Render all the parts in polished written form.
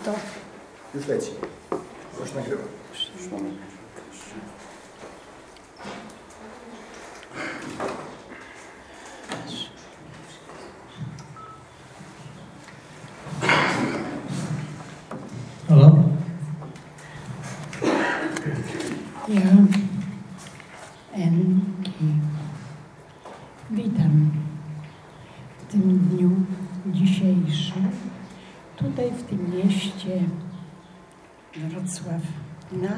To już leci. Już nagrywa. Halo? Ja, Enki, witam w tym dniu dzisiejszym, tutaj w tym mieście Wrocław, na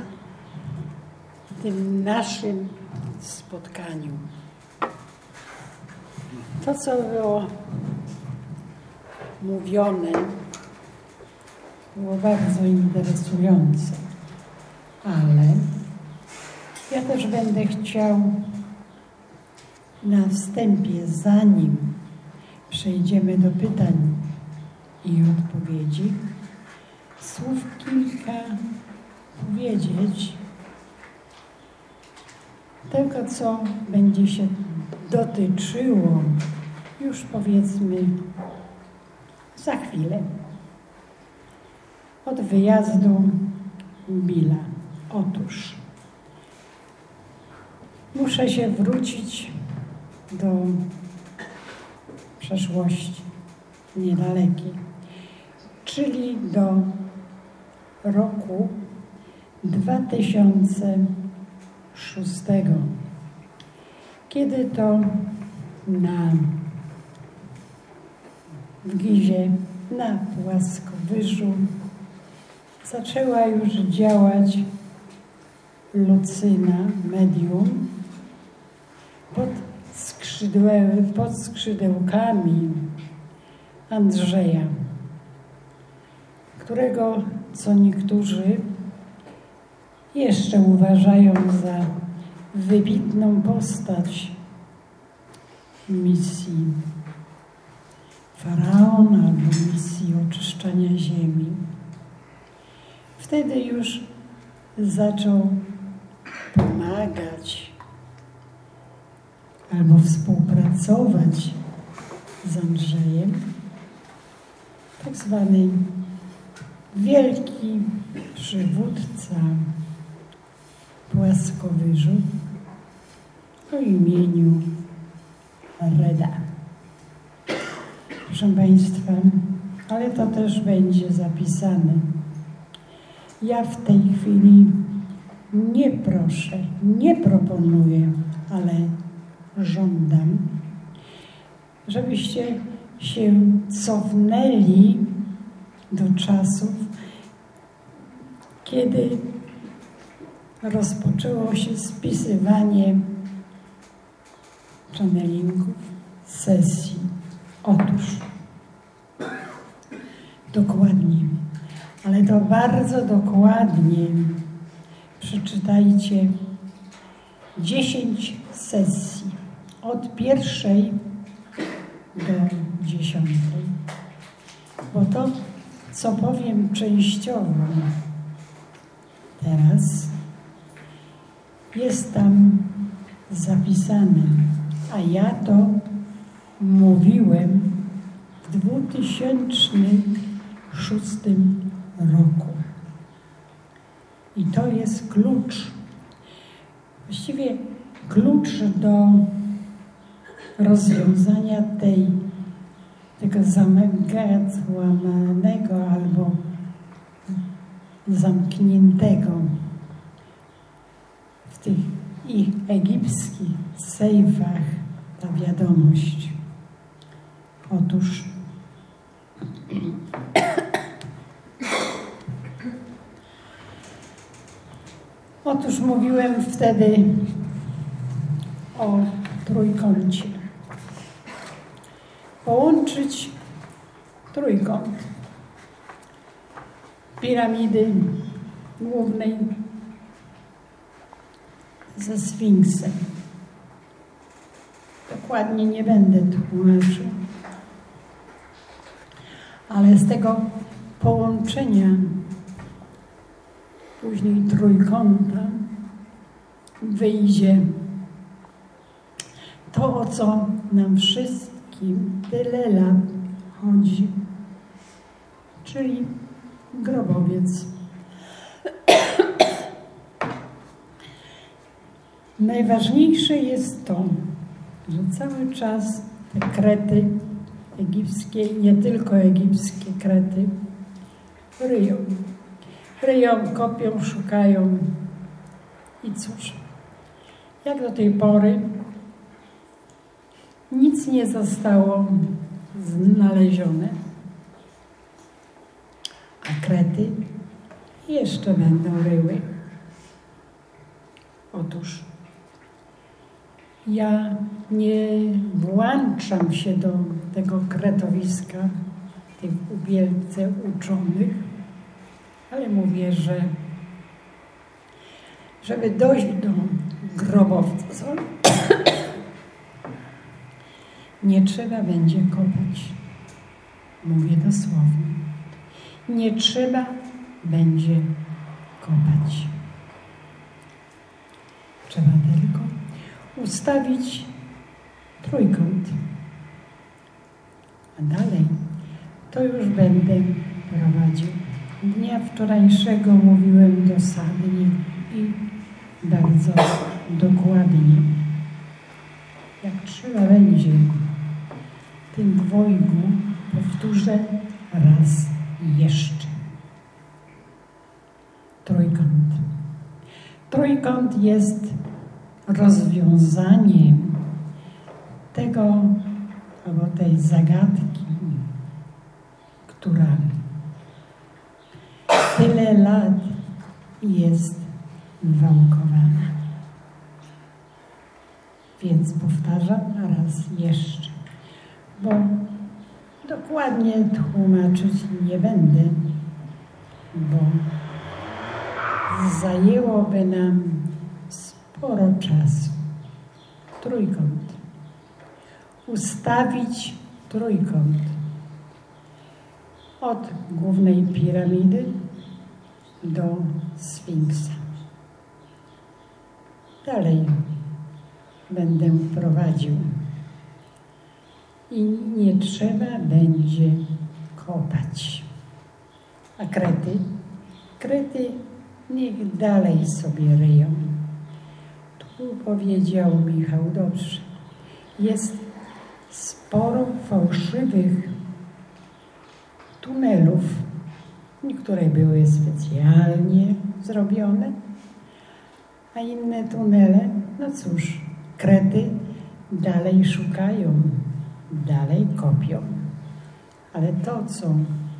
tym naszym spotkaniu. To, co było mówione, było bardzo interesujące, ale ja też będę chciał na wstępie, zanim przejdziemy do pytań i odpowiedzi, słów kilka powiedzieć tego, co będzie się dotyczyło już powiedzmy za chwilę od wyjazdu Billa. Otóż muszę się wrócić do przeszłości niedalekiej, czyli do roku 2006, kiedy to w Gizie, na Płaskowyżu zaczęła już działać Lucyna, medium, pod skrzydełkami Andrzeja, którego, co niektórzy jeszcze uważają za wybitną postać misji Faraon albo misji oczyszczania ziemi. Wtedy już zaczął pomagać albo współpracować z Andrzejem, tak zwany wielki przywódca Płaskowyżu o imieniu Reda. Proszę Państwa, ale to też będzie zapisane. Ja w tej chwili nie proszę, nie proponuję, ale żądam, żebyście się cofnęli do czasów, kiedy rozpoczęło się spisywanie channelingów, sesji. Otóż dokładnie, ale to bardzo dokładnie przeczytajcie 10 sesji od 1 do 10. Bo to, co powiem częściowo teraz, jest tam zapisane, a ja to mówiłem w 2006 roku. I to jest klucz, właściwie klucz do rozwiązania tego zamgłamanego albo zamkniętego w tych ich egipskich sejfach ta wiadomość. Otóż mówiłem wtedy o trójkącie. Połączyć trójkąt piramidy głównej ze Sfinksem. Dokładnie nie będę tłumaczył, ale z tego połączenia później trójkąta wyjdzie to, o co nam wszystkim tyle lat chodzi, czyli grobowiec. Najważniejsze jest to, że cały czas te krety egipskie, nie tylko egipskie krety, ryją. Ryją, kopią, szukają i cóż, jak do tej pory nic nie zostało znalezione, a krety jeszcze będą ryły. Otóż ja nie włączam się do tego kretowiska, tych wielce uczonych, ale mówię, że żeby dojść do grobowca, nie trzeba będzie kopać. Mówię dosłownie. Nie trzeba będzie kopać. Trzeba tylko ustawić trójkąt. A dalej to już będę prowadził. Dnia wczorajszego mówiłem dosadnie i bardzo dokładnie. Jak trzeba będzie w tym dwojgu, powtórzę raz jeszcze. Trójkąt. Trójkąt jest rozwiązaniem tego albo tej zagadki, która tyle lat jest wałkowana. Więc powtarzam raz jeszcze, bo dokładnie tłumaczyć nie będę, bo zajęłoby nam sporo czasu. Trójkąt. Ustawić trójkąt od głównej piramidy do Sfinksa. Dalej będę prowadził i nie trzeba będzie kopać. A krety niech dalej sobie ryją. Tu powiedział Michał dobrze. Jest sporo fałszywych tunelów. Niektóre były specjalnie zrobione, a inne tunele, no cóż, krety dalej szukają, dalej kopią. Ale to, co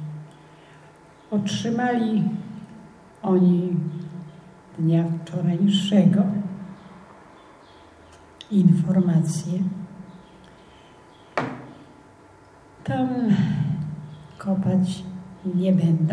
otrzymali oni dnia wczorajszego, informacje, tam kopać nie będą.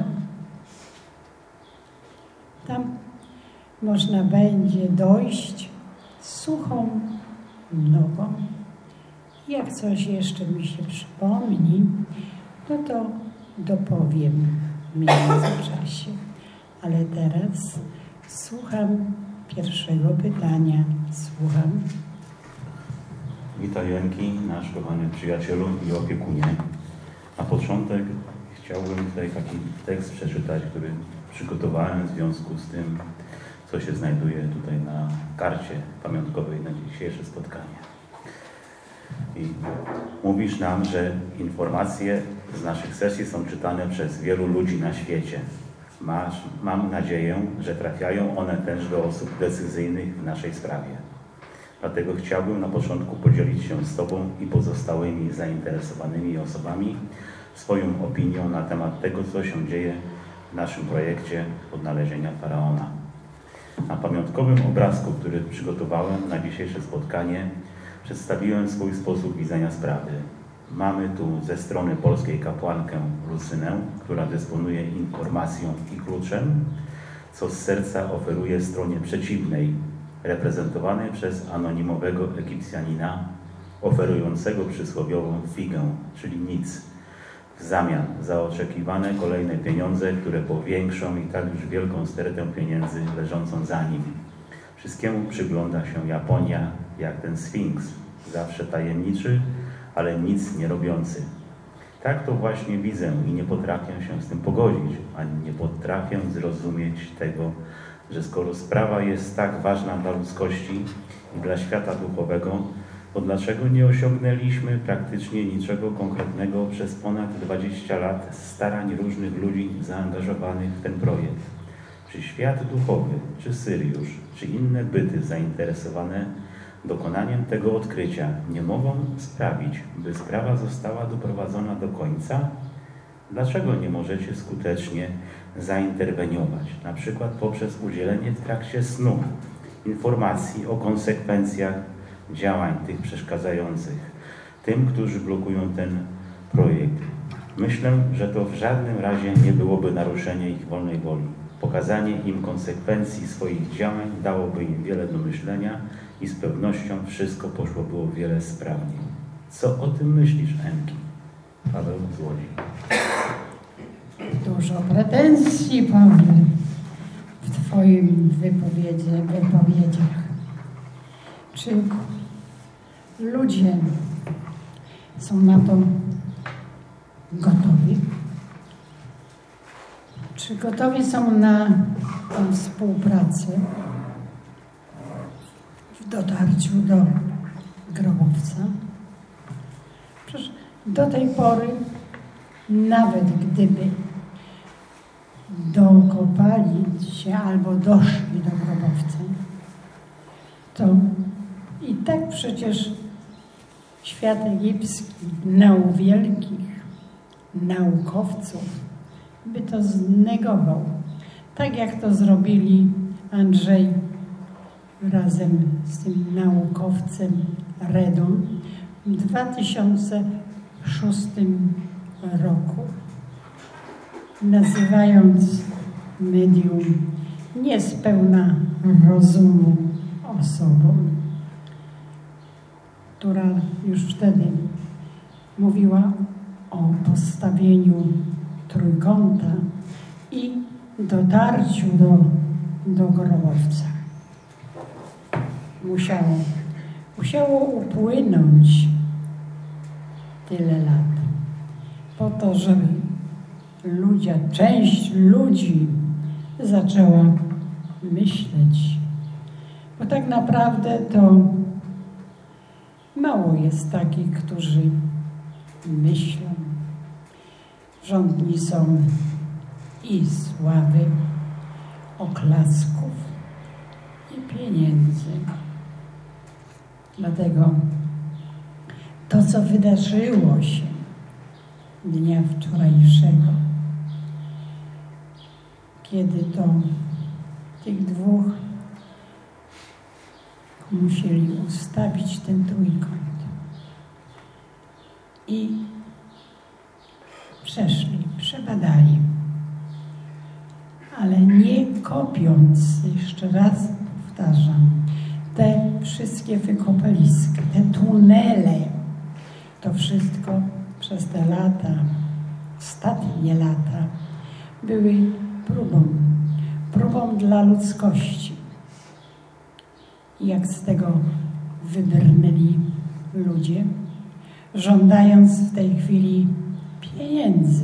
Tam można będzie dojść suchą nogą. Jak coś jeszcze mi się przypomni, no to dopowiem w międzyczasie. Ale teraz słucham pierwszego pytania. Słucham. Witaj Janki, nasz kochany przyjacielu i opiekunie. Na początek chciałbym tutaj taki tekst przeczytać, który przygotowałem w związku z tym, co się znajduje tutaj na karcie pamiątkowej na dzisiejsze spotkanie. I mówisz nam, że informacje z naszych sesji są czytane przez wielu ludzi na świecie. Mam nadzieję, że trafiają one też do osób decyzyjnych w naszej sprawie. Dlatego chciałbym na początku podzielić się z Tobą i pozostałymi zainteresowanymi osobami swoją opinią na temat tego, co się dzieje w naszym projekcie odnalezienia Faraona. Na pamiątkowym obrazku, który przygotowałem na dzisiejsze spotkanie, przedstawiłem swój sposób widzenia sprawy. Mamy tu ze strony polskiej kapłankę Lucynę, która dysponuje informacją i kluczem, co z serca oferuje stronie przeciwnej, reprezentowanej przez anonimowego Egipcjanina, oferującego przysłowiową figę, czyli nic, w zamian za oczekiwane kolejne pieniądze, które powiększą i tak już wielką stertę pieniędzy leżącą za nim. Wszystkiemu przygląda się Japonia, jak ten Sfinks, zawsze tajemniczy, ale nic nie robiący. Tak to właśnie widzę i nie potrafię się z tym pogodzić, ani nie potrafię zrozumieć tego, że skoro sprawa jest tak ważna dla ludzkości i dla świata duchowego, to dlaczego nie osiągnęliśmy praktycznie niczego konkretnego przez ponad 20 lat starań różnych ludzi zaangażowanych w ten projekt? Czy świat duchowy, czy Syriusz, czy inne byty zainteresowane dokonaniem tego odkrycia nie mogą sprawić, by sprawa została doprowadzona do końca? Dlaczego nie możecie skutecznie zainterweniować, na przykład poprzez udzielenie w trakcie snu informacji o konsekwencjach działań tych przeszkadzających, tym, którzy blokują ten projekt? Myślę, że to w żadnym razie nie byłoby naruszenie ich wolnej woli. Pokazanie im konsekwencji swoich działań dałoby im wiele do myślenia i z pewnością wszystko poszłoby o wiele sprawniej. Co o tym myślisz, Emki? Paweł z Łodzi. Dużo pretensji, Pawle, w Twoim wypowiedziach. Czy ludzie są na to gotowi? Czy gotowi są na tę współpracę w dotarciu do grobowca? Przecież do tej pory, nawet gdyby dokopali się albo doszli do grobowca, to i tak przecież świat egipski znał wielkich naukowców, by to znegował. Tak jak to zrobili Andrzej razem z tym naukowcem Redą w 2006 roku, nazywając medium niespełna rozumu osobą, która już wtedy mówiła o postawieniu trójkąta i dotarciu do grobowca. Musiało upłynąć tyle lat po to, żeby część ludzi zaczęła myśleć. Bo tak naprawdę to mało jest takich, którzy myślą. Żądni są i sławy, oklasków i pieniędzy. Dlatego to, co wydarzyło się dnia wczorajszego, kiedy to tych dwóch musieli ustawić ten trójkąt i przebadali, ale nie kopiąc, jeszcze raz powtarzam, te wszystkie wykopaliska, te tunele, to wszystko przez te lata, ostatnie lata, były próbą dla ludzkości. I jak z tego wybrnęli ludzie, żądając w tej chwili pieniędzy.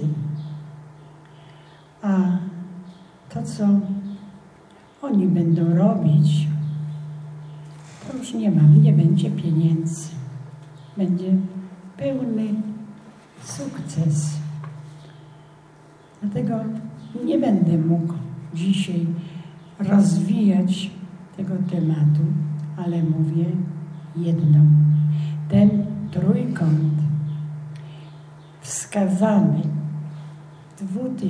A to, co oni będą robić, to już nie będzie pieniędzy. Będzie pełny sukces. Dlatego nie będę mógł dzisiaj rozwijać tego tematu, ale mówię jedno. Ten trójkąt wskazany w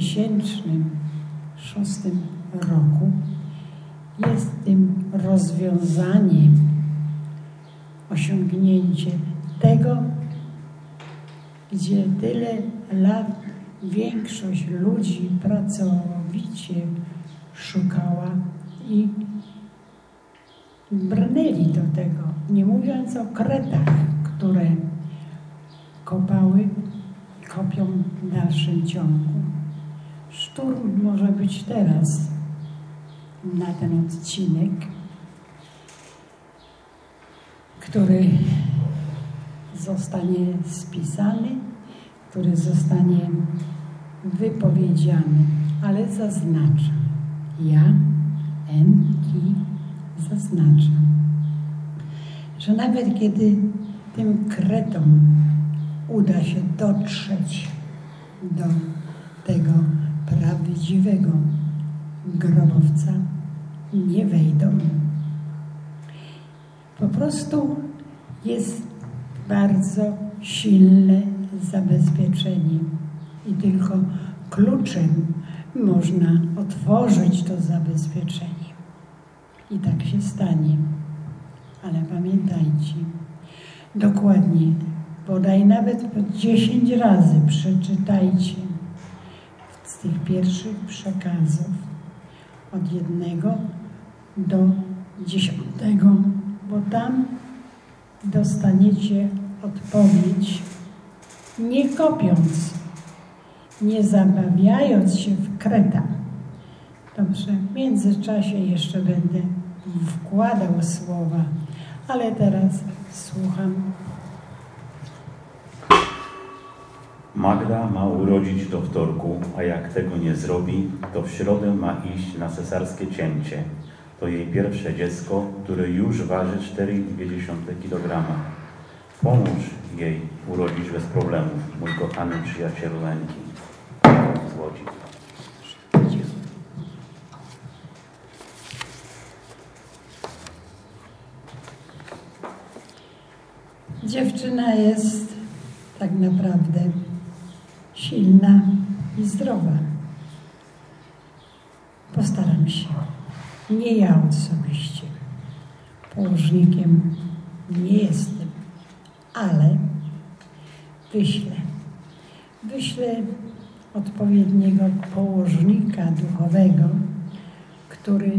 2006 roku jest tym rozwiązaniem, osiągnięcie tego, gdzie tyle lat większość ludzi pracowicie szukała i brnęli do tego, nie mówiąc o Kretach, które kopią w dalszym ciągu. Szturm może być teraz na ten odcinek, który zostanie spisany który zostanie wypowiedziany, ale zaznaczam. Ja, Enki, zaznaczam, że nawet kiedy tym kretom uda się dotrzeć do tego prawdziwego grobowca, nie wejdą. Po prostu jest bardzo silne zabezpieczenie i tylko kluczem można otworzyć to zabezpieczenie. I tak się stanie. Ale pamiętajcie, dokładnie, bodaj nawet po 10 razy przeczytajcie z tych pierwszych przekazów od 1 do 10, bo tam dostaniecie odpowiedź, nie kopiąc, nie zabawiając się w kreta. Dobrze, w międzyczasie jeszcze będę wkładał słowa, ale teraz słucham. Magda ma urodzić do wtorku, a jak tego nie zrobi, to w środę ma iść na cesarskie cięcie. To jej pierwsze dziecko, które już waży 4,2 kg. Pomóż jej urodzić bez problemów, mój kochany przyjacielu Enki. Z Łodzi. Dziewczyna jest tak naprawdę silna i zdrowa. Postaram się. Nie ja osobiście. Położnikiem nie jestem, ale wyślę odpowiedniego położnika duchowego, który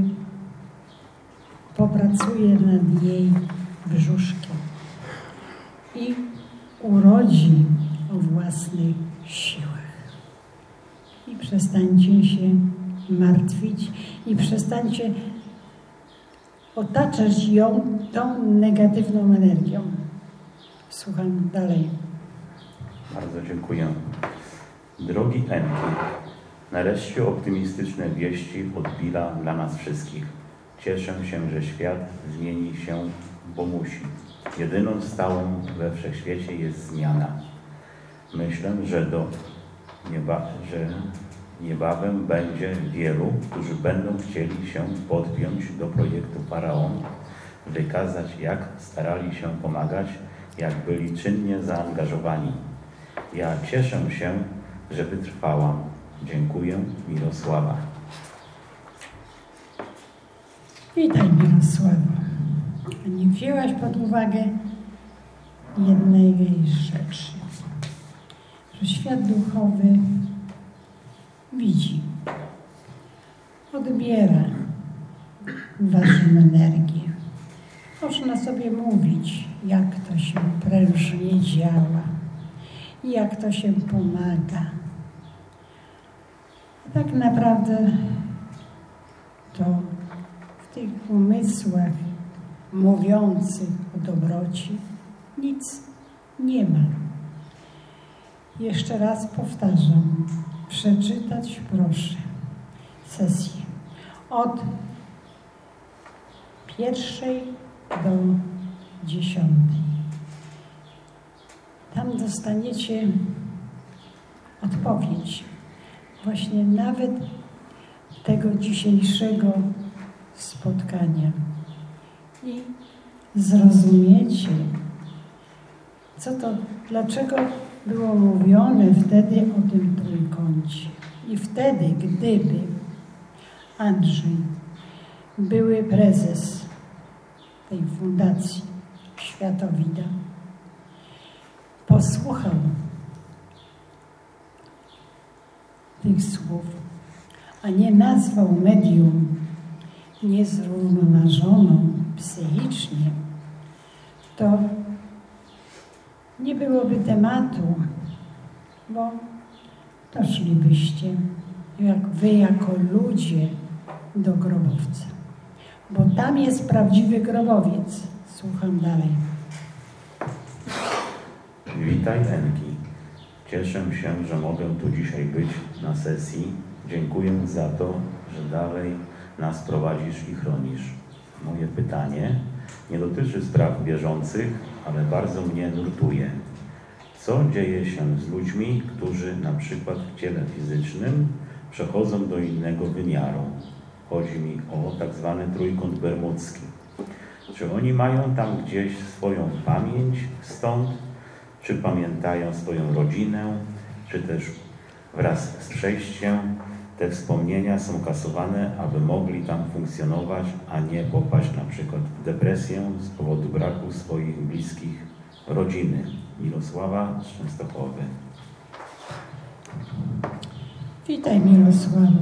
popracuje nad jej brzuszkiem i urodzi o własnych siłach. I przestańcie się martwić i przestańcie otaczać ją tą negatywną energią. Słucham dalej. Bardzo dziękuję. Drogi Enki, nareszcie optymistyczne wieści od Billa dla nas wszystkich. Cieszę się, że świat zmieni się, bo musi. Jedyną stałą we wszechświecie jest zmiana. Myślę, że niebawem będzie wielu, którzy będą chcieli się podpiąć do projektu Faraon, wykazać, jak starali się pomagać, jak byli czynnie zaangażowani. Ja cieszę się, że wytrwałam. Dziękuję, Mirosława. Witaj, Mirosławo. Nie wzięłaś pod uwagę jednej rzeczy, że świat duchowy widzi, odbiera waszą energię. Można sobie mówić, jak to się prężnie działa i jak to się pomaga. A tak naprawdę to w tych umysłach mówiących o dobroci nic nie ma. Jeszcze raz powtarzam, przeczytać proszę sesję od 1 do 10. Tam dostaniecie odpowiedź właśnie nawet tego dzisiejszego spotkania i zrozumiecie, dlaczego było mówione wtedy o tym trójkącie. I wtedy, gdyby Andrzej, były prezes tej fundacji Światowida, posłuchał tych słów, a nie nazwał medium niezrównoważoną psychicznie, to nie byłoby tematu, bo doszlibyście, jak wy jako ludzie, do grobowca. Bo tam jest prawdziwy grobowiec. Słucham dalej. Witaj, Enki. Cieszę się, że mogę tu dzisiaj być na sesji. Dziękuję za to, że dalej nas prowadzisz i chronisz. Moje pytanie nie dotyczy spraw bieżących, ale bardzo mnie nurtuje. Co dzieje się z ludźmi, którzy na przykład w ciele fizycznym przechodzą do innego wymiaru? Chodzi mi o tak zwany trójkąt bermudzki. Czy oni mają tam gdzieś swoją pamięć stąd? Czy pamiętają swoją rodzinę? Czy też wraz z przejściem te wspomnienia są kasowane, aby mogli tam funkcjonować, a nie popaść na przykład w depresję z powodu braku swoich bliskich rodziny? Mirosława z Częstochowy. Witaj, Mirosławo.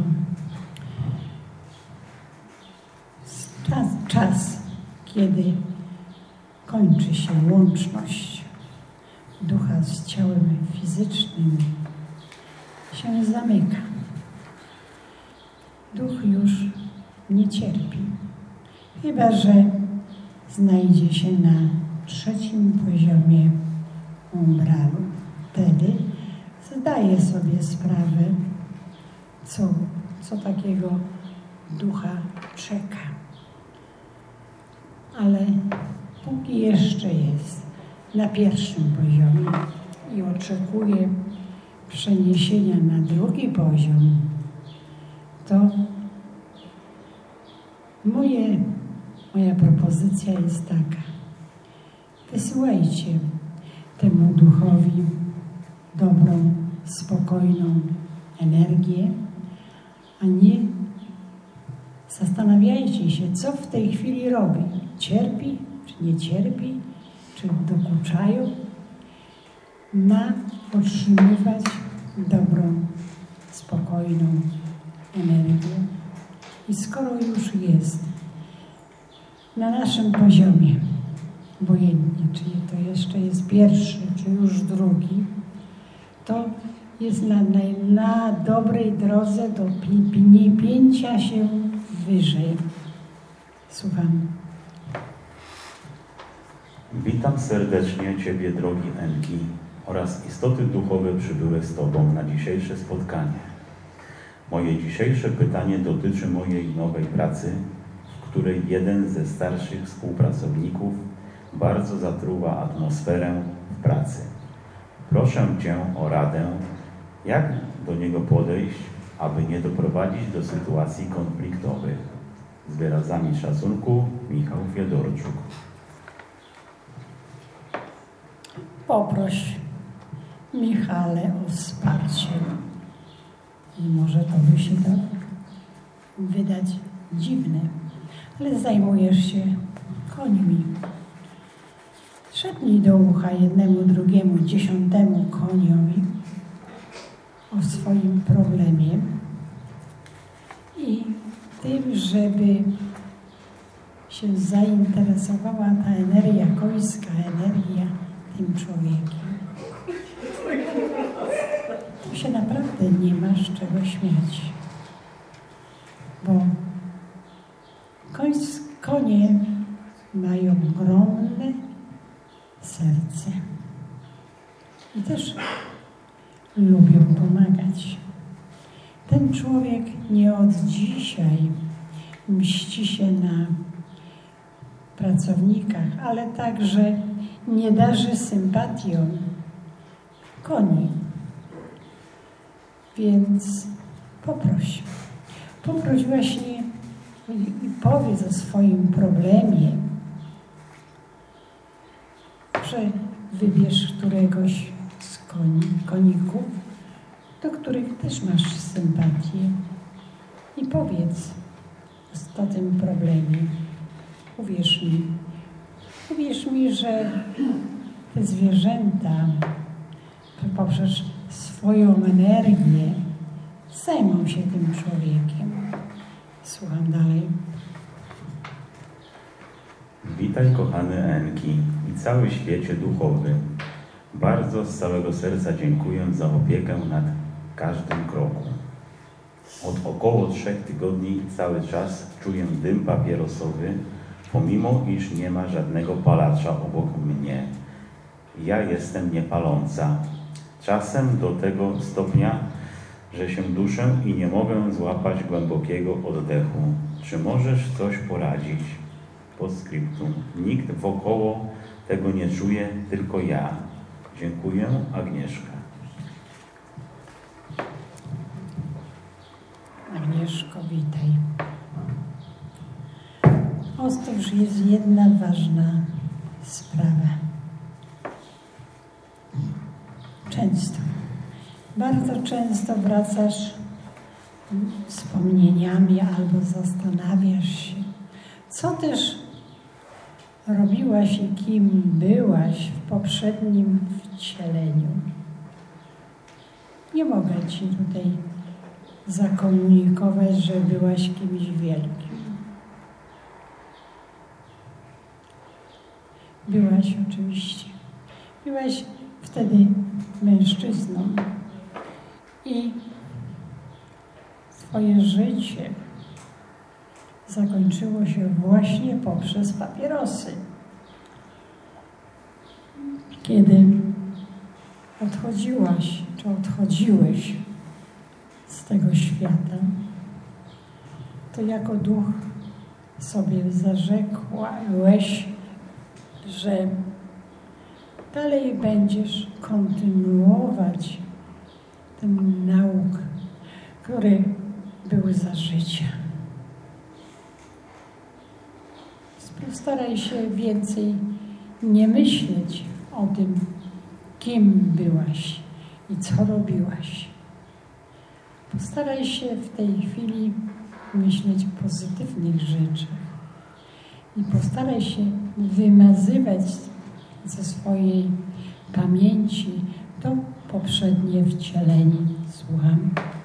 Czas, kiedy kończy się łączność ducha z ciałem fizycznym, się zamyka. Duch już nie cierpi, chyba że znajdzie się na 3. poziomie umbralu. Wtedy zdaje sobie sprawę, co takiego ducha czeka. Ale póki jeszcze jest na 1. poziomie i oczekuje przeniesienia na 2. poziom, to moja propozycja jest taka. Wysyłajcie temu duchowi dobrą, spokojną energię, a nie zastanawiajcie się, co w tej chwili robi. Cierpi, czy nie cierpi, czy dokuczają. Ma otrzymywać dobrą, spokojną energię. I skoro już jest na naszym poziomie, obojętnie, czy to jeszcze jest 1., czy już 2, to jest na dobrej drodze do pięcia się wyżej. Słucham. Witam serdecznie Ciebie, drogi Enki, oraz istoty duchowe przybyłe z Tobą na dzisiejsze spotkanie. Moje dzisiejsze pytanie dotyczy mojej nowej pracy, w której jeden ze starszych współpracowników bardzo zatruwa atmosferę w pracy. Proszę Cię o radę, jak do niego podejść, aby nie doprowadzić do sytuacji konfliktowych. Z wyrazami szacunku, Michał Fiedorczuk. Poproś Michale o wsparcie. I może to by się to wydać dziwne, ale zajmujesz się końmi. Szepnij do ucha jednemu, drugiemu, 10. koniowi o swoim problemie i tym, żeby się zainteresowała ta energia końska, energia tym człowiekiem. Tu się naprawdę nie masz czego śmiać, bo konie mają ogromne serce i też lubią pomagać. Ten człowiek nie od dzisiaj mści się na pracownikach, ale także nie darzy sympatią koni. Więc poproś właśnie i powiedz o swoim problemie, że wybierz któregoś z koników, do których też masz sympatię i powiedz o tym problemie. Uwierz mi, że te zwierzęta poprzez swoją energię zajmą się tym człowiekiem. Słucham dalej. Witaj, kochany Enki i cały świecie duchowy. Bardzo z całego serca dziękuję za opiekę nad każdym kroku. Od około 3 tygodni cały czas czuję dym papierosowy, pomimo iż nie ma żadnego palacza obok mnie. Ja jestem niepaląca. Czasem do tego stopnia, że się duszę i nie mogę złapać głębokiego oddechu. Czy możesz coś poradzić? Postscriptum. Nikt wokoło tego nie czuje, tylko ja. Dziękuję, Agnieszka. Agnieszko, witaj. Otóż jest jedna ważna sprawa. Bardzo często wracasz wspomnieniami albo zastanawiasz się, co też robiłaś i kim byłaś w poprzednim wcieleniu. Nie mogę ci tutaj zakomunikować, że byłaś kimś wielkim. Byłaś oczywiście. Byłaś wtedy mężczyzną i twoje życie zakończyło się właśnie poprzez papierosy. Kiedy odchodziłaś, czy odchodziłeś z tego świata, to jako duch sobie zarzekłeś, że dalej będziesz kontynuować ten nauk, który był za życia. Postaraj się więcej nie myśleć o tym, kim byłaś i co robiłaś. Postaraj się w tej chwili myśleć o pozytywnych rzeczach i postaraj się wymazywać ze swojej pamięci to poprzednie wcielenie. Słucham.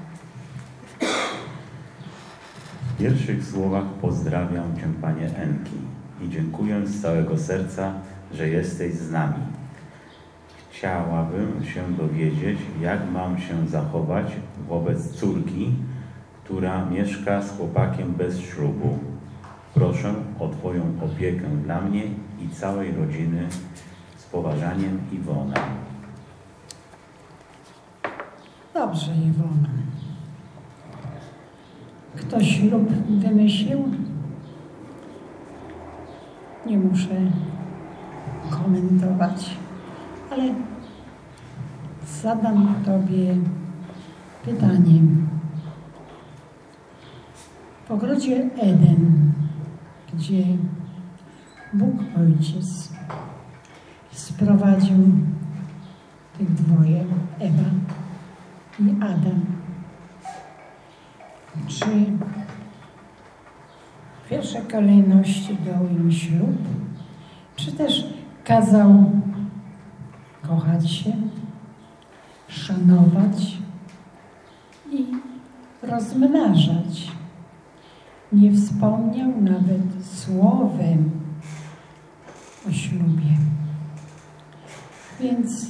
W pierwszych słowach pozdrawiam Cię, Panie Enki, i dziękuję z całego serca, że jesteś z nami. Chciałabym się dowiedzieć, jak mam się zachować wobec córki, która mieszka z chłopakiem bez ślubu. Proszę o Twoją opiekę dla mnie i całej rodziny. Z poważaniem, Iwona. Dobrze, Iwona. Kto ślub wymyślił? Nie muszę komentować, ale zadam Tobie pytanie. W ogrodzie Eden, gdzie Bóg Ojciec sprowadził tych dwoje, Ewa i Adam, czy w pierwszej kolejności dał im ślub, czy też kazał kochać się, szanować i rozmnażać? Nie wspomniał nawet słowem o ślubie. Więc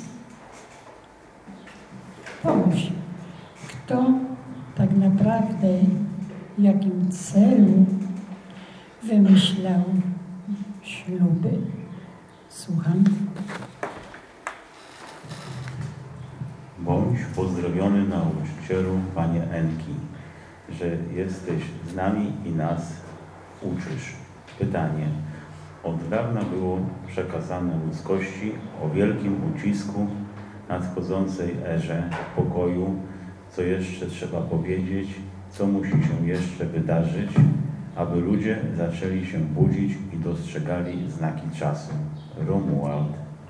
pomyśl, kto tak naprawdę, w jakim celu wymyślał śluby. Słucham. Bądź pozdrowiony, nauczycielu, Panie Enki, że jesteś z nami i nas uczysz. Pytanie. Od dawna było przekazane ludzkości o wielkim ucisku nadchodzącej erze pokoju, co jeszcze trzeba powiedzieć, co musi się jeszcze wydarzyć, aby ludzie zaczęli się budzić i dostrzegali znaki czasu. Romuald.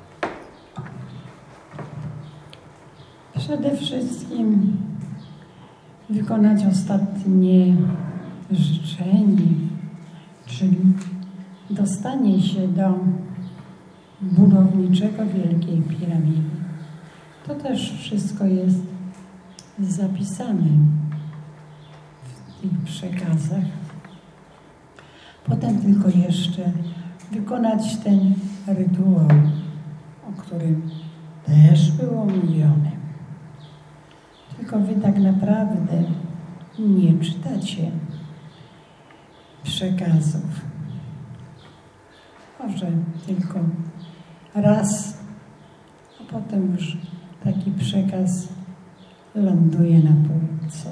Przede wszystkim wykonać ostatnie życzenie, czyli dostanie się do budowniczego Wielkiej Piramidy. To też wszystko jest zapisane w tych przekazach. Potem tylko jeszcze wykonać ten rytuał, o którym też było miliony. Tylko wy tak naprawdę nie czytacie przekazów. Może tylko raz, a potem już taki przekaz ląduje na półce.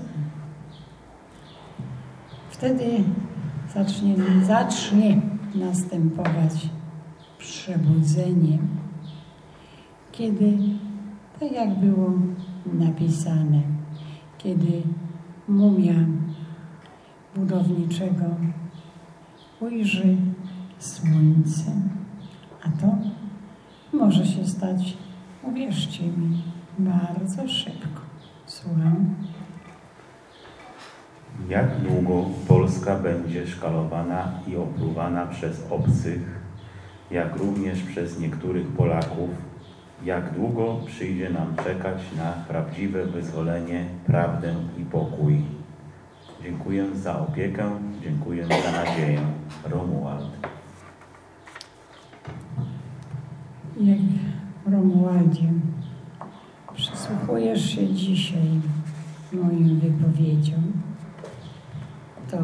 Wtedy zacznie następować przebudzenie, kiedy, tak jak było napisane, kiedy mumia budowniczego ujrzy słońce, a to może się stać, uwierzcie mi, bardzo szybko. Słucham. Jak długo Polska będzie szkalowana i opluwana przez obcych, jak również przez niektórych Polaków, jak długo przyjdzie nam czekać na prawdziwe wyzwolenie, prawdę i pokój. Dziękuję za opiekę, dziękuję za nadzieję. Romuald. Jak Romualdzie, przysłuchujesz się dzisiaj moim wypowiedziom, to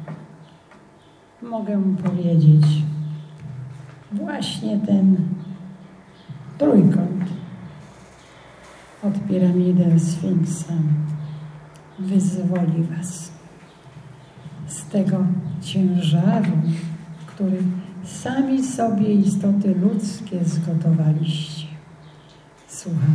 mogę powiedzieć, właśnie ten trójkąt od piramidy Sfinksa wyzwoli was z tego ciężaru, który sami sobie istoty ludzkie zgotowaliście. Słucham.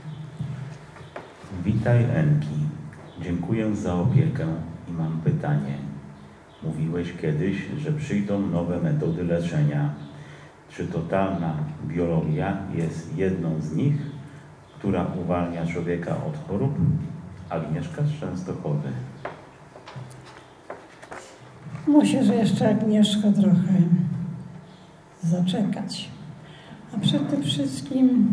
Witaj, Enki. Dziękuję za opiekę i mam pytanie. Mówiłeś kiedyś, że przyjdą nowe metody leczenia. Czy totalna biologia jest jedną z nich, która uwalnia człowieka od chorób? Agnieszka z Częstochowy. Musisz jeszcze, Agnieszko, trochę zaczekać. A przede wszystkim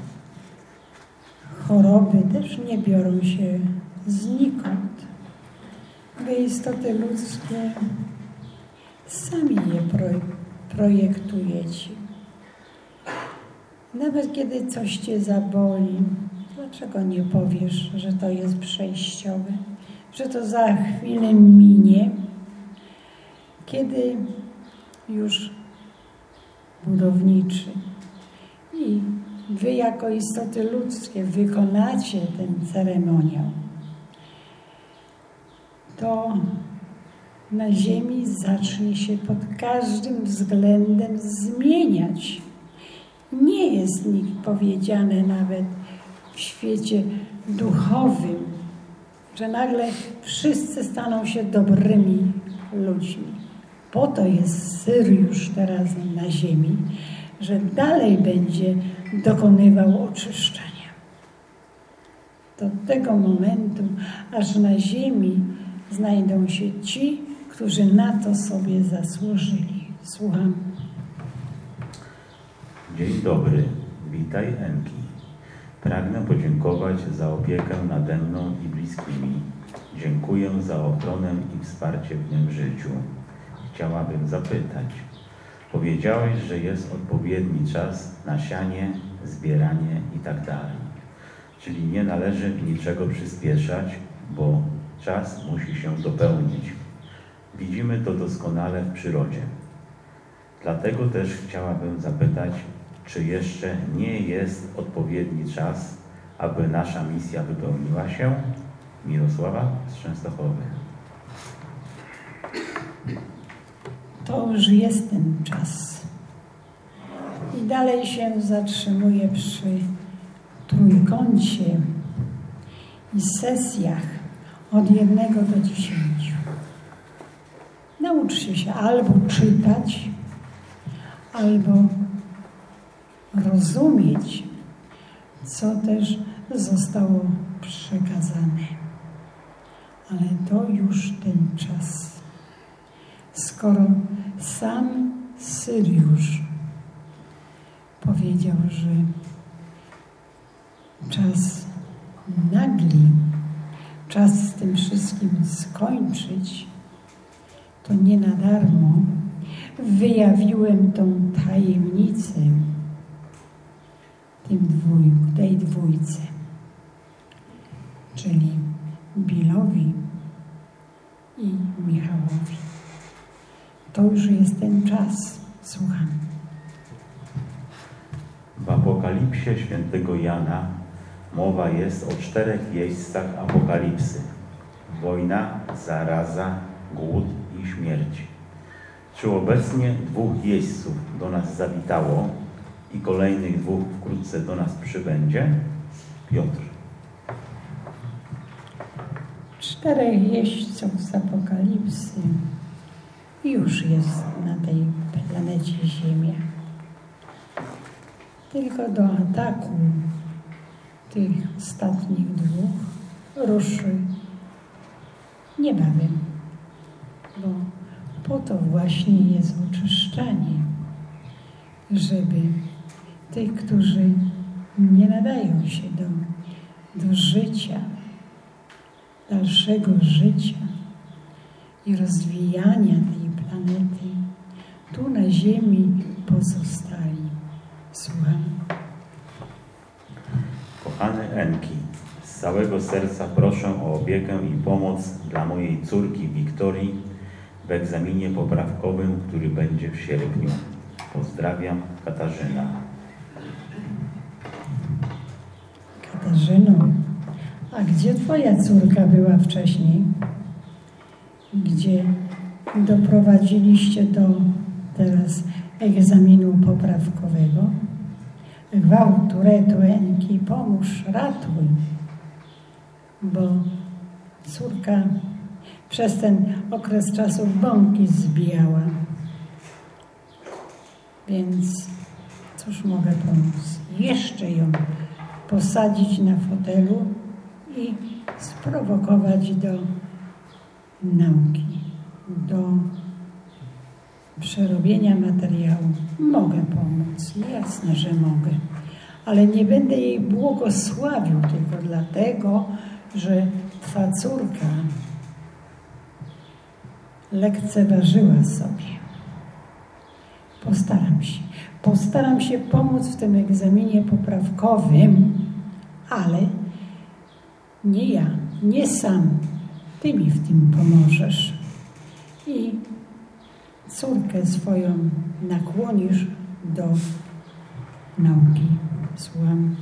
choroby też nie biorą się znikąd. Wy istoty ludzkie sami je projektujecie. Nawet kiedy coś cię zaboli, dlaczego nie powiesz, że to jest przejściowe, że to za chwilę minie, kiedy już budowniczy i wy jako istoty ludzkie wykonacie ten ceremoniał, to na ziemi zacznie się pod każdym względem zmieniać. Nie jest nikt powiedziane nawet w świecie duchowym, że nagle wszyscy staną się dobrymi ludźmi. Po to jest Syriusz teraz na ziemi, że dalej będzie dokonywał oczyszczenia. Do tego momentu, aż na ziemi znajdą się ci, którzy na to sobie zasłużyli. Słucham. Dzień dobry. Witaj, Enki. Pragnę podziękować za opiekę nade mną i bliskimi. Dziękuję za ochronę i wsparcie w mym życiu. Chciałabym zapytać. Powiedziałeś, że jest odpowiedni czas na sianie, zbieranie itd. Czyli nie należy niczego przyspieszać, bo czas musi się dopełnić. Widzimy to doskonale w przyrodzie. Dlatego też chciałabym zapytać, czy jeszcze nie jest odpowiedni czas, aby nasza misja wypełniła się? Mirosława z Częstochowy. To już jest ten czas. I dalej się zatrzymuję przy trójkącie i sesjach od 1 do 10. Nauczcie się albo czytać, albo rozumieć, co też zostało przekazane. Ale to już ten czas. Skoro sam Syriusz powiedział, że czas nagli, czas z tym wszystkim skończyć, to nie na darmo wyjawiłem tą tajemnicę tej dwójce, czyli Billowi i Michałowi. To już jest ten czas. Słucham. W Apokalipsie świętego Jana Mowa jest o 4 jeźdźcach apokalipsy. Wojna, zaraza, głód i śmierć. Czy obecnie 2 jeźdźców do nas zawitało i kolejnych 2 wkrótce do nas przybędzie? Piotr. 4 jeźdźców z apokalipsy już jest na tej planecie Ziemia. Tylko do ataku tych ostatnich 2 ruszy niebawem, bo po to właśnie jest oczyszczanie, żeby tych, którzy nie nadają się do życia, dalszego życia i rozwijania tej planety, tu na Ziemi pozostali. Słucham. Kochany Enki, z całego serca proszę o opiekę i pomoc dla mojej córki Wiktorii w egzaminie poprawkowym, który będzie w sierpniu. Pozdrawiam, Katarzyna. Katarzyno, a gdzie twoja córka była wcześniej? Gdzie doprowadziliście do teraz egzaminu poprawkowego? Gwałtu, retu, Enki, pomóż, ratuj, bo córka przez ten okres czasu bąki zbijała. Więc cóż mogę pomóc? Jeszcze ją posadzić na fotelu i sprowokować do nauki, do przerobienia materiału. Mogę pomóc, jasne, że mogę, ale nie będę jej błogosławił tylko dlatego, że twa córka lekceważyła sobie. Postaram się pomóc w tym egzaminie poprawkowym, ale nie ja, nie sam. Ty mi w tym pomożesz. I córkę swoją nakłonisz do nauki. Słucham.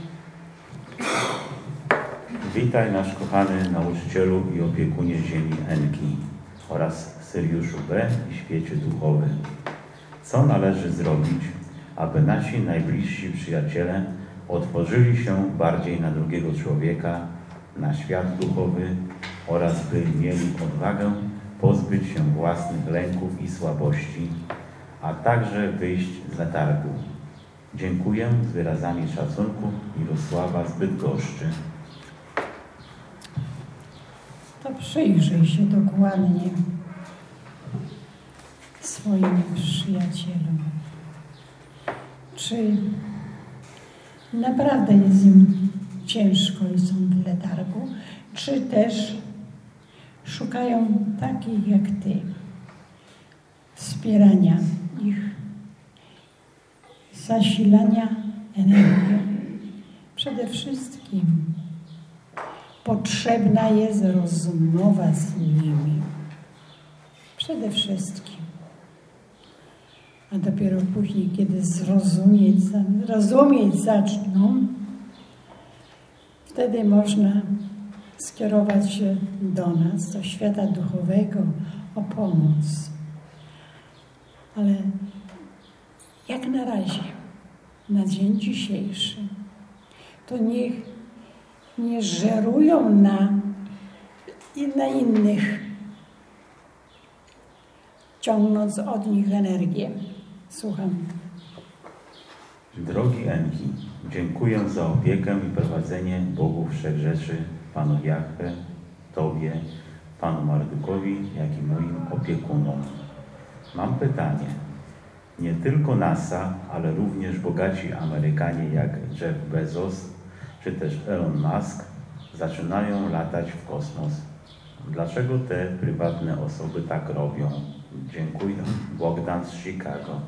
Witaj nasz kochany nauczycielu i opiekunie ziemi Enki oraz Syriuszu B i świecie duchowym. Co należy zrobić, aby nasi najbliżsi przyjaciele otworzyli się bardziej na drugiego człowieka, na świat duchowy oraz by mieli odwagę pozbyć się własnych lęków i słabości, a także wyjść z letargu. Dziękuję z wyrazami szacunku Mirosława z Bydgoszczy. To przyjrzyj się dokładnie swoim przyjacielom. Czy naprawdę jest im ciężko i są w letargu, czy też szukają takich jak ty, wspierania ich, zasilania energią. Przede wszystkim potrzebna jest rozmowa z nimi. Przede wszystkim. A dopiero później, kiedy rozumieć zaczną, wtedy można skierować się do nas, do świata duchowego, o pomoc. Ale jak na razie, na dzień dzisiejszy, to niech nie żerują na innych, ciągnąc od nich energię. Słucham. Drogi Enki, dziękuję za opiekę i prowadzenie bogów wszechrzeczy, Panu Jahwe, Tobie, Panu Mardukowi, jak i moim opiekunom. Mam pytanie. Nie tylko NASA, ale również bogaci Amerykanie jak Jeff Bezos czy też Elon Musk zaczynają latać w kosmos. Dlaczego te prywatne osoby tak robią? Dziękuję. Bogdan z Chicago.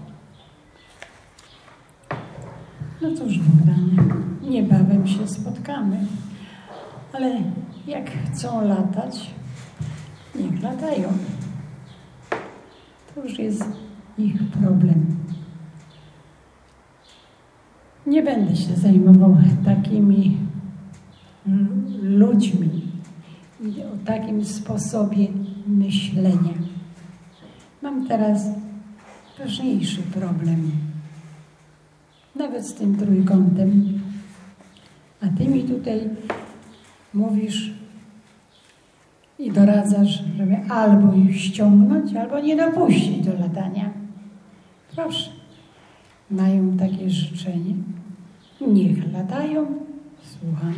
No cóż, Bogdanie, niebawem się spotkamy. Ale jak chcą latać, niech latają. To już jest ich problem. Nie będę się zajmował takimi ludźmi i o takim sposobie myślenia. Mam teraz ważniejszy problem, nawet z tym trójkątem, a ty mi tutaj mówisz i doradzasz, żeby albo ich ściągnąć, albo nie dopuścić do latania. Proszę, mają takie życzenie, niech latają. Słucham.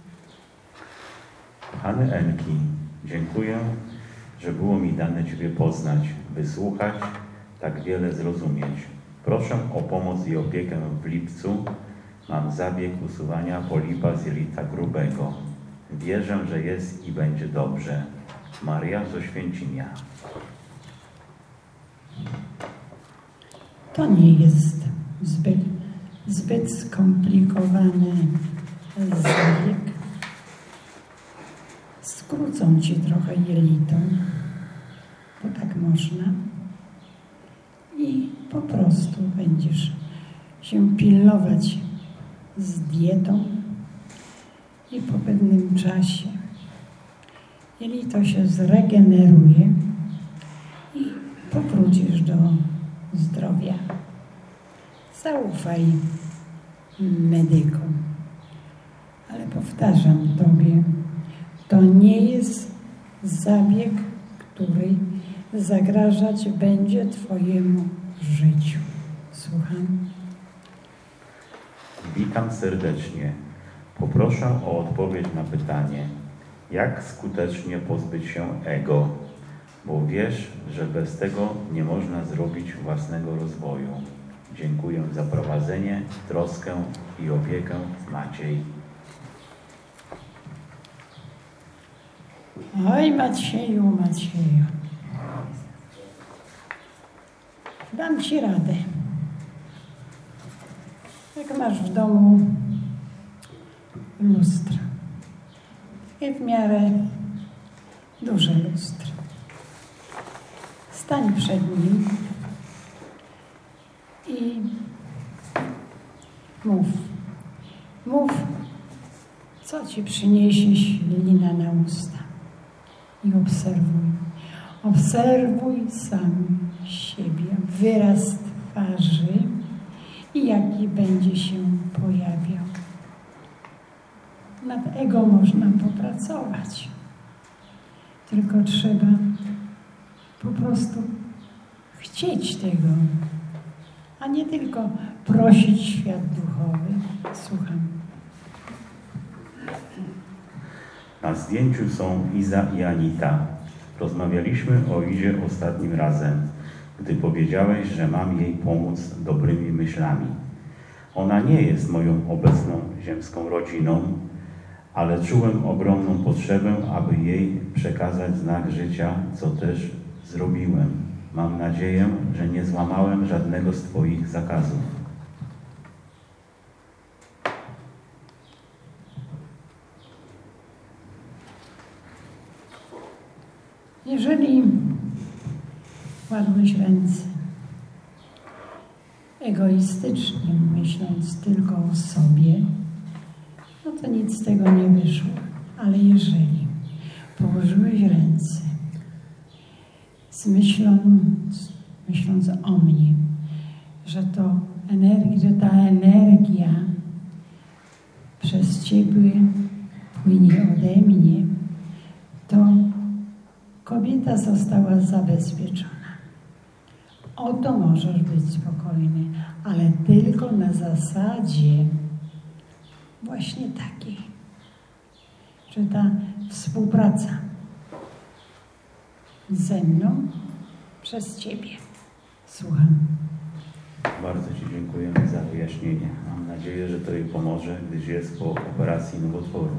Hany Enki, dziękuję, że było mi dane Ciebie poznać, wysłuchać, tak wiele zrozumieć. Proszę o pomoc i opiekę w lipcu. Mam zabieg usuwania polipa z jelita grubego. Wierzę, że jest i będzie dobrze. Maria z Oświęcimia. To nie jest zbyt skomplikowany zabieg. Skrócą Ci trochę jelito, bo tak można. I po prostu będziesz się pilnować z dietą i po pewnym czasie jelito się zregeneruje i powrócisz do zdrowia. Zaufaj medykom. Ale powtarzam Tobie, to nie jest zabieg, który zagrażać będzie Twojemu życiu. Słucham. Witam serdecznie. Poproszę o odpowiedź na pytanie, jak skutecznie pozbyć się ego, bo wiesz, że bez tego nie można zrobić własnego rozwoju. Dziękuję za prowadzenie, troskę i opiekę, Maciej. Oj, Macieju, Macieju. Dam Ci radę. Jak masz w domu lustro, i w miarę duże lustro, stań przed nim i mów, co Ci przyniesie ślina na usta. I obserwuj sam siebie, wyraz twarzy i jaki będzie się pojawiał. Nad ego można popracować, tylko trzeba po prostu chcieć tego, a nie tylko prosić świat duchowy. Słucham. Na zdjęciu są Iza i Anita. Rozmawialiśmy o Izie ostatnim razem, gdy powiedziałeś, że mam jej pomóc dobrymi myślami. Ona nie jest moją obecną ziemską rodziną, ale czułem ogromną potrzebę, aby jej przekazać znak życia, co też zrobiłem. Mam nadzieję, że nie złamałem żadnego z Twoich zakazów. Jeżeli kładłeś ręce egoistycznie, myśląc tylko o sobie, no to nic z tego nie wyszło. Ale jeżeli położyłeś ręce myśląc o mnie, że ta energia przez Ciebie płynie ode mnie, to kobieta została zabezpieczona. Oto możesz być spokojny, ale tylko na zasadzie właśnie takiej, że ta współpraca ze mną przez Ciebie. Słucham. Bardzo Ci dziękuję za wyjaśnienie. Mam nadzieję, że to jej pomoże, gdyż jest po operacji nowotworu.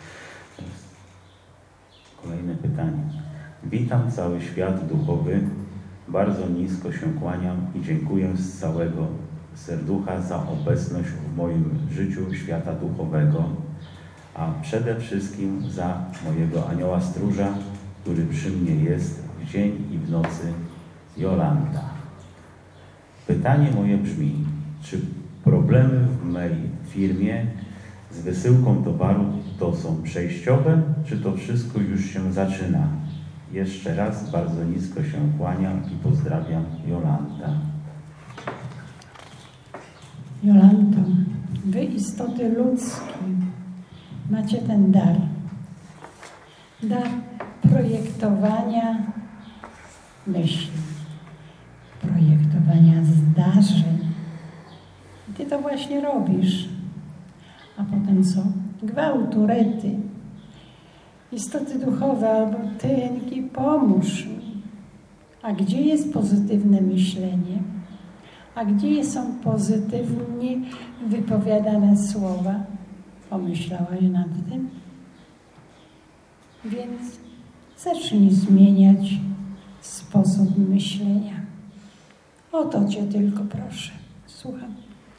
Kolejne pytanie. Witam cały świat duchowy. Bardzo nisko się kłaniam i dziękuję z całego serducha za obecność w moim życiu świata duchowego, a przede wszystkim za mojego anioła stróża, który przy mnie jest w dzień i w nocy, Jolanta. Pytanie moje brzmi, czy problemy w mej firmie Z wysyłką towaru to są przejściowe, czy to wszystko już się zaczyna? Jeszcze raz bardzo nisko się kłaniam i pozdrawiam, Jolanta. Jolanto, wy istoty ludzkie macie ten dar. Dar projektowania myśli, projektowania zdarzeń. I ty to właśnie robisz. A potem co? Gwałtu, rety. Istoty duchowe albo tynki, pomóż mi. A gdzie jest pozytywne myślenie? A gdzie są pozytywnie wypowiadane słowa? Pomyślałaś nad tym? Więc zacznij zmieniać sposób myślenia. O to cię tylko proszę. Słucham.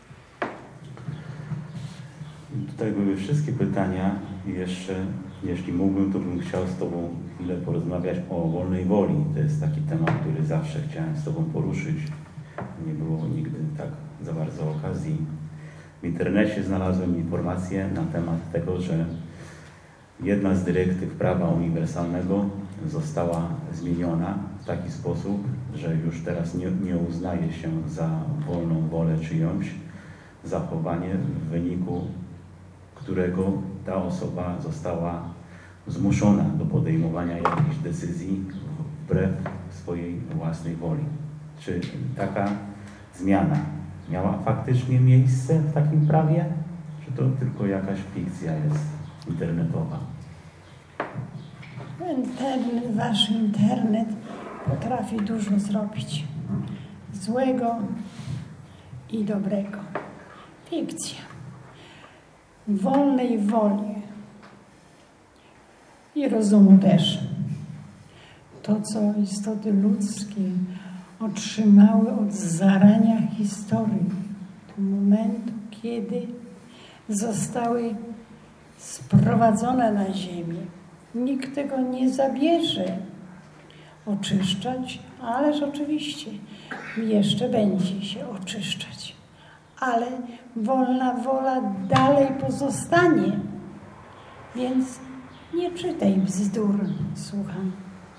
Tutaj były wszystkie pytania. Jeszcze, jeśli mógłbym, to bym chciał z Tobą chwilę porozmawiać o wolnej woli. To jest taki temat, który zawsze chciałem z Tobą poruszyć. Nie było nigdy tak za bardzo okazji. W internecie znalazłem informację na temat tego, że jedna z dyrektyw prawa uniwersalnego została zmieniona w taki sposób, że już teraz nie uznaje się za wolną wolę czyjąś zachowanie, w wyniku którego ta osoba została zmuszona do podejmowania jakichś decyzji wbrew swojej własnej woli. Czy taka zmiana miała faktycznie miejsce w takim prawie, czy to tylko jakaś fikcja jest internetowa? Wasz internet potrafi dużo zrobić. Złego i dobrego. Fikcja. Wolnej woli i rozumu też. To, co istoty ludzkie otrzymały od zarania historii, do momentu, kiedy zostały sprowadzone na ziemię. Nikt tego nie zabierze. Oczyszczać, ależ oczywiście jeszcze będzie się oczyszczać. Ale wolna wola dalej pozostanie. Więc nie czytaj bzdur. Słucham.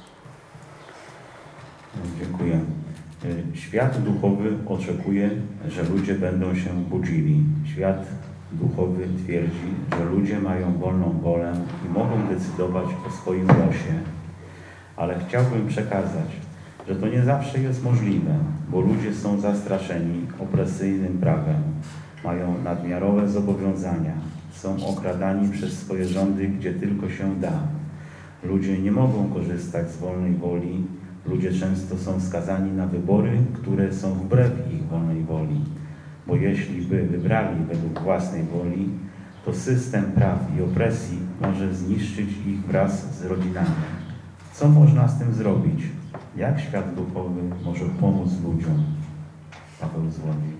Dziękuję. Świat duchowy oczekuje, że ludzie będą się budzili. Świat duchowy twierdzi, że ludzie mają wolną wolę i mogą decydować o swoim losie. Ale chciałbym przekazać, że to nie zawsze jest możliwe, bo ludzie są zastraszeni opresyjnym prawem, mają nadmiarowe zobowiązania, są okradani przez swoje rządy, gdzie tylko się da. Ludzie nie mogą korzystać z wolnej woli, ludzie często są skazani na wybory, które są wbrew ich wolnej woli, bo jeśli by wybrali według własnej woli, to system praw i opresji może zniszczyć ich wraz z rodzinami. Co można z tym zrobić? Jak świat duchowy może pomóc ludziom? Paweł z Łodzi.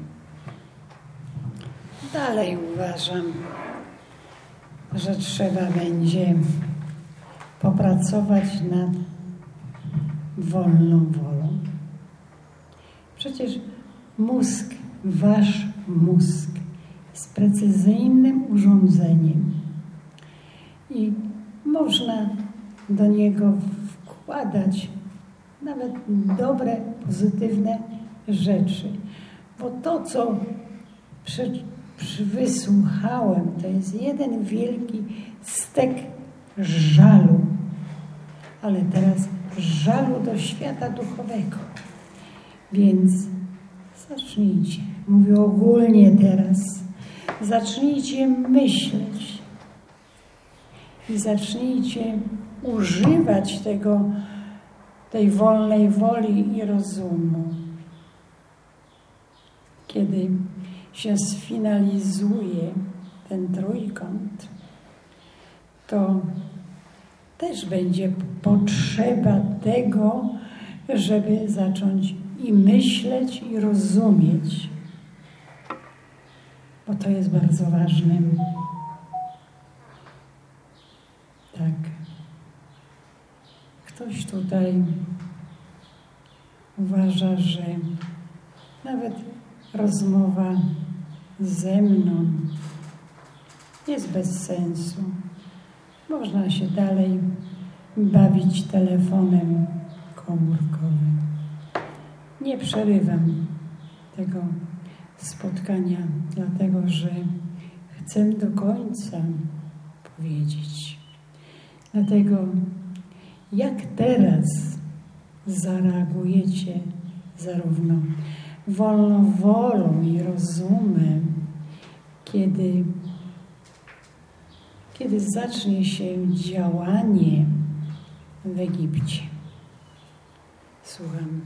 Dalej uważam, że trzeba będzie popracować nad wolną wolą. Przecież mózg, wasz mózg jest precyzyjnym urządzeniem i można do niego wkładać nawet dobre, pozytywne rzeczy. Bo to, co wysłuchałem, to jest jeden wielki stek żalu. Ale teraz żalu do świata duchowego. Więc zacznijcie, mówię ogólnie teraz, zacznijcie myśleć i zacznijcie używać tej wolnej woli i rozumu. Kiedy się sfinalizuje ten trójkąt, to też będzie potrzeba tego, żeby zacząć i myśleć, i rozumieć. Bo to jest bardzo ważne. Tak. Ktoś tutaj uważa, że nawet rozmowa ze mną jest bez sensu. Można się dalej bawić telefonem komórkowym. Nie przerywam tego spotkania, dlatego że chcę do końca powiedzieć. Dlatego jak teraz zareagujecie zarówno wolną wolą i rozumem, kiedy zacznie się działanie w Egipcie. Słucham.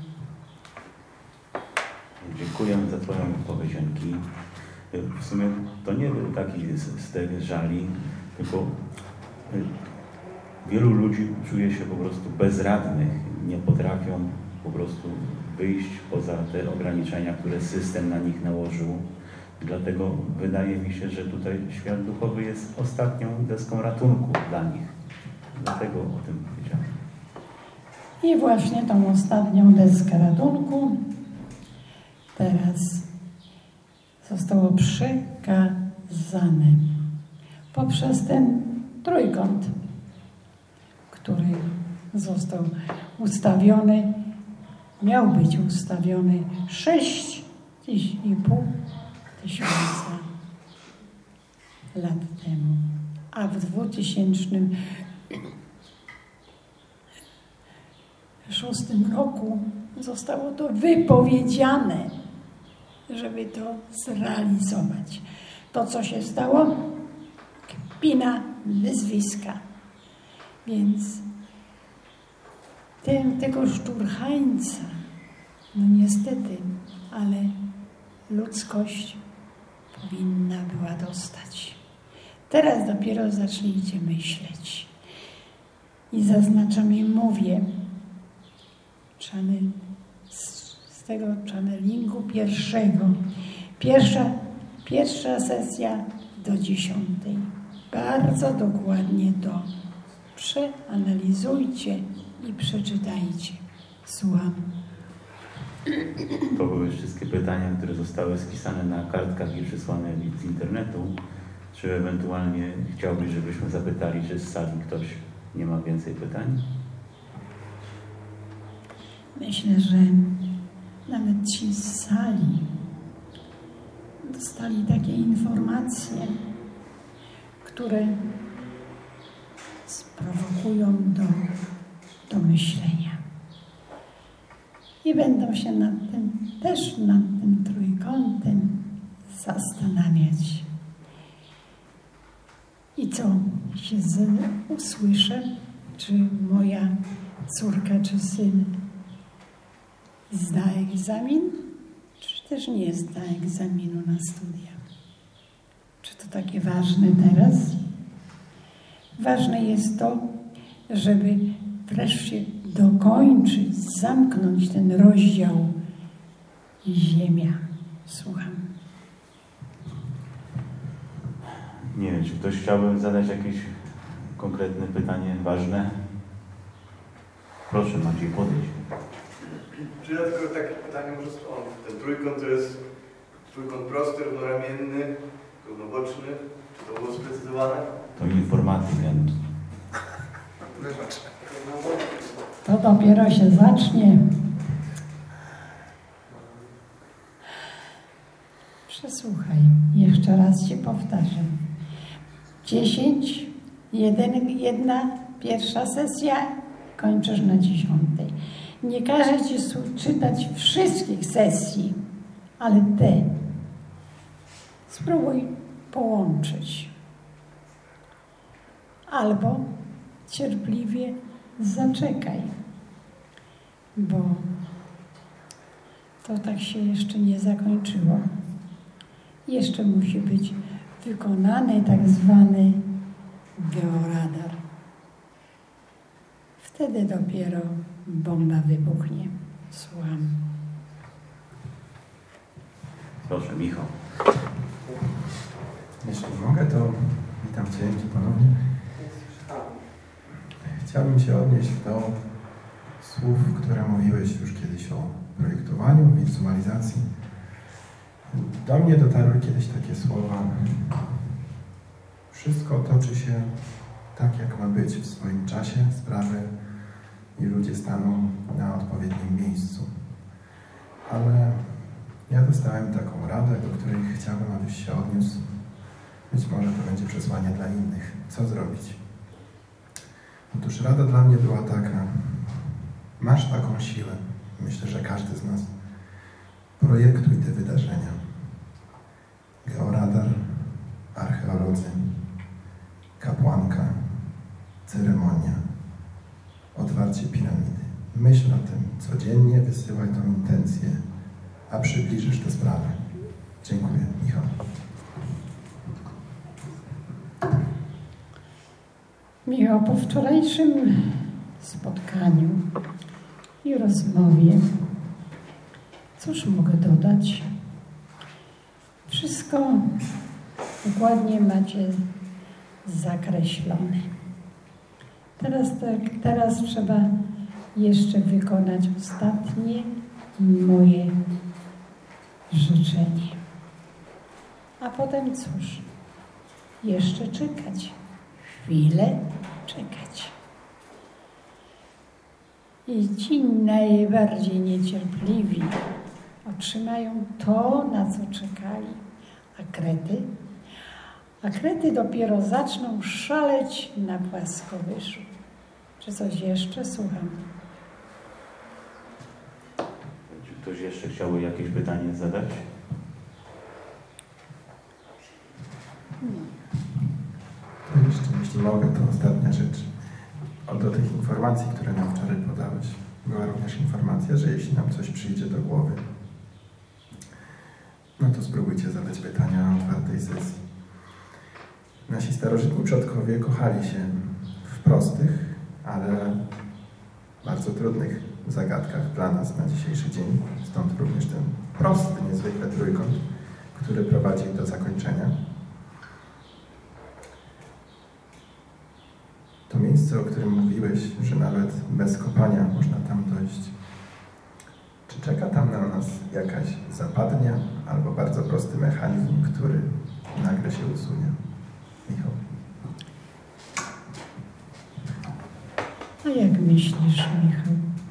Dziękuję za Twoją odpowiedź, Janki. W sumie to nie był taki stek żali, tylko wielu ludzi czuje się po prostu bezradnych, nie potrafią po prostu wyjść poza te ograniczenia, które system na nich nałożył. Dlatego wydaje mi się, że tutaj świat duchowy jest ostatnią deską ratunku dla nich. Dlatego o tym powiedziałem. I właśnie tą ostatnią deskę ratunku teraz zostało przekazane poprzez ten trójkąt, który został ustawiony, miał być ustawiony 6,5 tysiąca lat temu, a w 2006 roku zostało to wypowiedziane, żeby to zrealizować. To, co się stało, kpina wyzwiska. Więc tego szturchańca, no niestety, ale ludzkość powinna była dostać. Teraz dopiero zacznijcie myśleć. I zaznaczam i mówię z tego channelingu pierwszego. Pierwsza sesja do 10. Bardzo dokładnie to przeanalizujcie i przeczytajcie. Słucham. To były wszystkie pytania, które zostały spisane na kartkach i przysłane z internetu. Czy ewentualnie chciałbyś, żebyśmy zapytali, czy z sali ktoś nie ma więcej pytań? Myślę, że nawet ci z sali dostali takie informacje, które sprowokują do myślenia. I będą się nad tym trójkątem zastanawiać. I co się usłyszę? Czy moja córka, czy syn zda egzamin, czy też nie zda egzaminu na studia? Czy to takie ważne teraz? Ważne jest to, żeby wreszcie dokończyć, zamknąć ten rozdział Ziemia. Słucham. Nie wiem, czy ktoś chciałby zadać jakieś konkretne pytanie ważne? Proszę, Maciej, podejdź. Czy ja tylko takie pytanie może stąd. Ten trójkąt to jest trójkąt prosty, równoramienny, równoboczny. Czy to było sprecyzowane? To informatyka. Wybacz. To dopiero się zacznie. Przesłuchaj. Jeszcze raz ci powtarzam. 10, jedna pierwsza sesja, kończysz na 10. Nie każę ci czytać wszystkich sesji, ale te spróbuj połączyć. Albo cierpliwie zaczekaj, bo to tak się jeszcze nie zakończyło. Jeszcze musi być wykonany tak zwany georadar. Wtedy dopiero bomba wybuchnie. Słucham. Proszę, Michał. Jeśli mogę, to witam Cię ponownie. Chciałbym się odnieść do słów, które mówiłeś już kiedyś o projektowaniu, wizualizacji. Do mnie dotarły kiedyś takie słowa wszystko toczy się tak, jak ma być w swoim czasie, sprawy i ludzie staną na odpowiednim miejscu. Ale ja dostałem taką radę, do której chciałbym, abyś się odniósł. Być może to będzie przesłanie dla innych. Co zrobić? Otóż rada dla mnie była taka. Masz taką siłę. Myślę, że każdy z nas. Projektuj te wydarzenia. Georadar, archeolodzy, kapłanka, ceremonia, otwarcie piramidy. Myśl o tym codziennie, wysyłaj tą intencję, a przybliżysz tę sprawę. Dziękuję. Michał. Michał, po wczorajszym spotkaniu i rozmowie, cóż mogę dodać? Wszystko dokładnie macie zakreślone. Teraz trzeba jeszcze wykonać ostatnie moje życzenie. A potem cóż? Jeszcze czekać. Chwilę czekać. I ci najbardziej niecierpliwi otrzymają to, na co czekali. A Krety dopiero zaczną szaleć na płaskowyszu. Czy coś jeszcze? Słucham. Czy ktoś jeszcze chciałby jakieś pytanie zadać? To jeszcze, jeśli mogę, to ostatnia rzecz. Do tych informacji, które nam wczoraj podałeś, była również informacja, że jeśli nam coś przyjdzie do głowy, no to spróbujcie zadać pytania na otwartej sesji. Nasi starożytni przodkowie kochali się w prostych, ale bardzo trudnych zagadkach dla nas na dzisiejszy dzień. Stąd również ten prosty, niezwykle trójkąt, który prowadzi do zakończenia. To miejsce, o którym mówiłeś, że nawet bez kopania można tam dojść. Czy czeka tam na nas jakaś zapadnia albo bardzo prosty mechanizm, który nagle się usunie? Michał. A jak myślisz, Michał?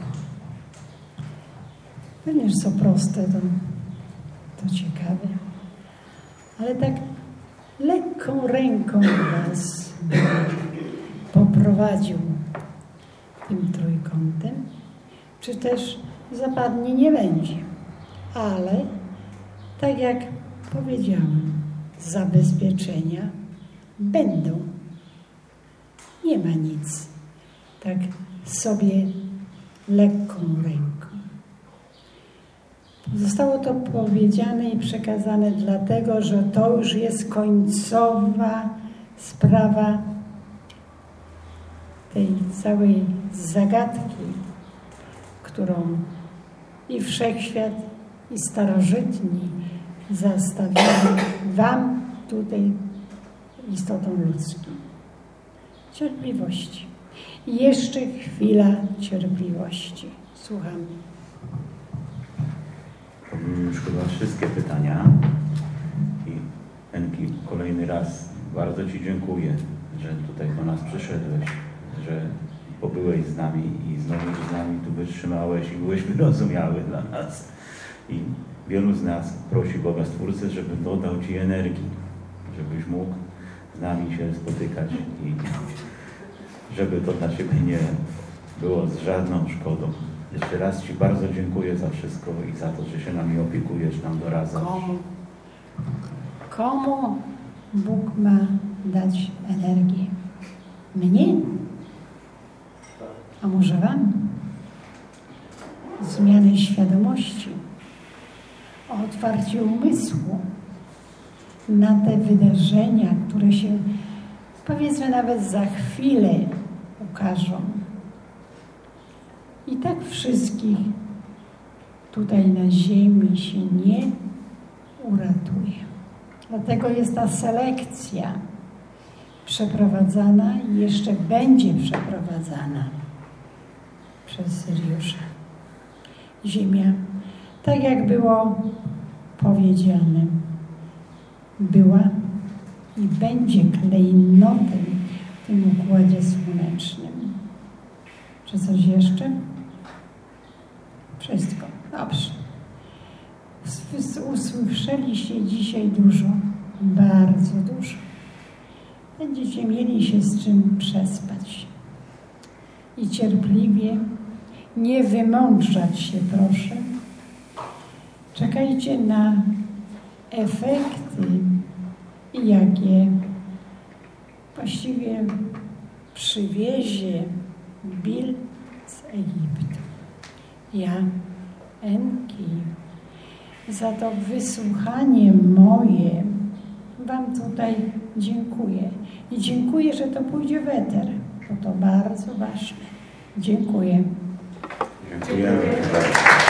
Pewnie, że są proste, to ciekawe. Ale tak lekką ręką was poprowadził tym trójkątem, czy też zapadnie nie będzie. Ale, tak jak powiedziałam, zabezpieczenia będą. Nie ma nic. Tak sobie lekką ręką. Zostało to powiedziane i przekazane dlatego, że to już jest końcowa sprawa tej całej zagadki, którą i wszechświat, i starożytni zastawili wam tutaj istotą ludzką. Cierpliwości. Jeszcze chwila cierpliwości. Słucham. To były już chyba wszystkie pytania. I Enki, kolejny raz bardzo Ci dziękuję, że tutaj do nas przyszedłeś, że pobyłeś z nami i znowu z nami tu wytrzymałeś i byłeś wyrozumiały dla nas. I wielu z nas prosi Boga Stwórcy, żeby dodał Ci energii, żebyś mógł z nami się spotykać i żeby to dla Ciebie nie było z żadną szkodą. Jeszcze raz Ci bardzo dziękuję za wszystko i za to, że się nami opiekujesz, nam doradzasz. Komu Bóg ma dać energię? Mnie? A może wam? Zmiany świadomości, o otwarciu umysłu na te wydarzenia, które się, powiedzmy, nawet za chwilę ukażą. I tak wszystkich tutaj na ziemi się nie uratuje. Dlatego jest ta selekcja przeprowadzana i jeszcze będzie przeprowadzana przez Syriusza. Ziemia, tak jak było powiedziane, była i będzie klejnotem w tym układzie słonecznym. Czy coś jeszcze? Wszystko. Dobrze. Usłyszeliście dzisiaj dużo, bardzo dużo. Będziecie mieli się z czym przespać. I cierpliwie, nie wymądrzać się, proszę. Czekajcie na efekty, jakie właściwie przywiezie Bill z Egiptu. Ja, Enki, za to wysłuchanie moje wam tutaj dziękuję. I dziękuję, że to pójdzie w eter, bo to bardzo ważne. Dziękuję. Dziękujemy.